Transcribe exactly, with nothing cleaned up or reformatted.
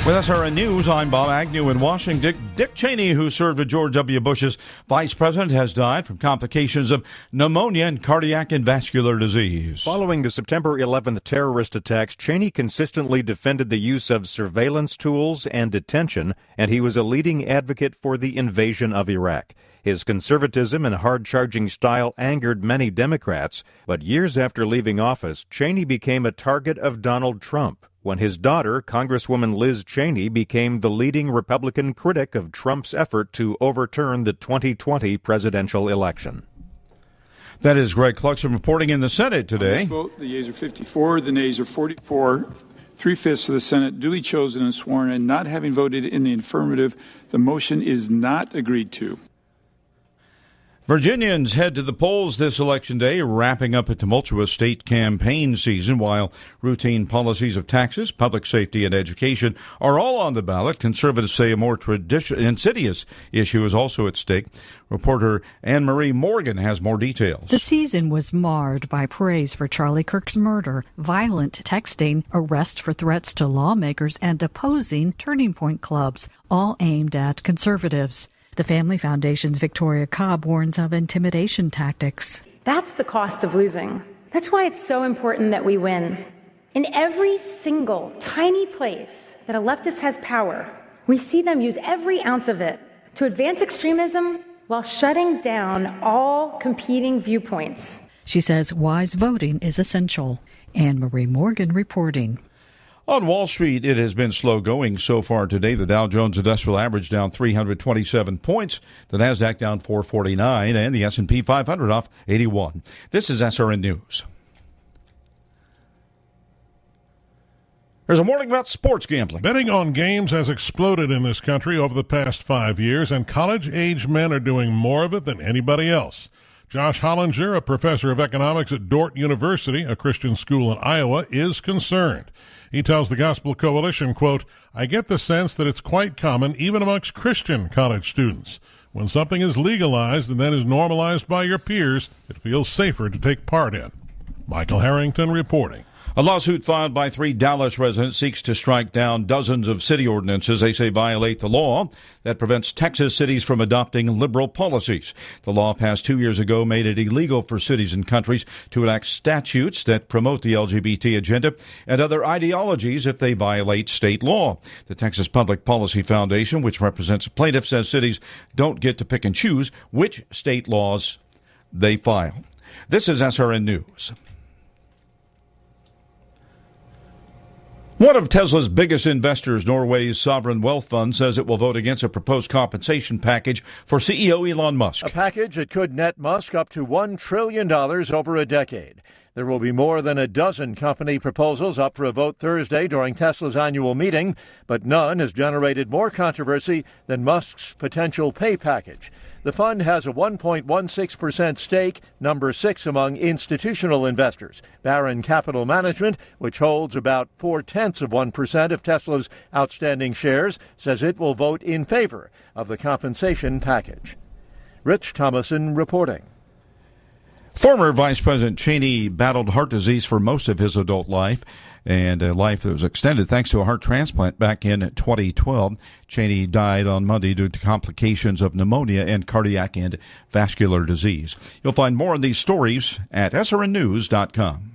With S R N News, I'm Bob Agnew in Washington. Dick Cheney, who served with George W. Bush's vice president, has died from complications of pneumonia and cardiac and vascular disease. Following the September eleventh terrorist attacks, Cheney consistently defended the use of surveillance tools and detention, and he was a leading advocate for the invasion of Iraq. His conservatism and hard-charging style angered many Democrats, but years after leaving office, Cheney became a target of Donald Trump, when his daughter, Congresswoman Liz Cheney, became the leading Republican critic of Trump's effort to overturn the twenty twenty presidential election. That is Greg Cluxton reporting in the Senate today. On this vote, the yeas are fifty-four, the nays are forty-four. Three-fifths of the Senate duly chosen and sworn, and not having voted in the affirmative, the motion is not agreed to. Virginians head to the polls this election day, wrapping up a tumultuous state campaign season. While routine policies of taxes, public safety, and education are all on the ballot, conservatives say a more tradition- insidious issue is also at stake. Reporter Anne Marie Morgan has more details. The season was marred by praise for Charlie Kirk's murder, violent texting, arrest for threats to lawmakers, and opposing Turning Point clubs, all aimed at conservatives. The Family Foundation's Victoria Cobb warns of intimidation tactics. That's the cost of losing. That's why it's so important that we win. In every single tiny place that a leftist has power, we see them use every ounce of it to advance extremism while shutting down all competing viewpoints. She says wise voting is essential. Anne Marie Morgan reporting. On Wall Street, it has been slow going so far today. The Dow Jones Industrial Average down three hundred twenty-seven points, the Nasdaq down four forty-nine, and the S and P five hundred off eighty-one. This is S R N News. There's a warning about sports gambling. Betting on games has exploded in this country over the past five years, and college-age men are doing more of it than anybody else. Josh Hollinger, a professor of economics at Dordt University, a Christian school in Iowa, is concerned. He tells the Gospel Coalition, quote, I get the sense that it's quite common even amongst Christian college students. When something is legalized and then is normalized by your peers, it feels safer to take part in. Michael Harrington reporting. A lawsuit filed by three Dallas residents seeks to strike down dozens of city ordinances they say violate the law that prevents Texas cities from adopting liberal policies. The law passed two years ago made it illegal for cities and countries to enact statutes that promote the L G B T agenda and other ideologies if they violate state law. The Texas Public Policy Foundation, which represents plaintiffs, says cities don't get to pick and choose which state laws they file. This is S R N News. One of Tesla's biggest investors, Norway's sovereign wealth fund, says it will vote against a proposed compensation package for C E O Elon Musk. A package that could net Musk up to one trillion dollars over a decade. There will be more than a dozen company proposals up for a vote Thursday during Tesla's annual meeting, but none has generated more controversy than Musk's potential pay package. The fund has a one point one six percent stake, number six among institutional investors. Barron Capital Management, which holds about four-tenths of one percent of Tesla's outstanding shares, says it will vote in favor of the compensation package. Rich Thomason reporting. Former Vice President Cheney battled heart disease for most of his adult life, and a life that was extended thanks to a heart transplant back in twenty twelve. Cheney died on Monday due to complications of pneumonia and cardiac and vascular disease. You'll find more on these stories at S R N news dot com.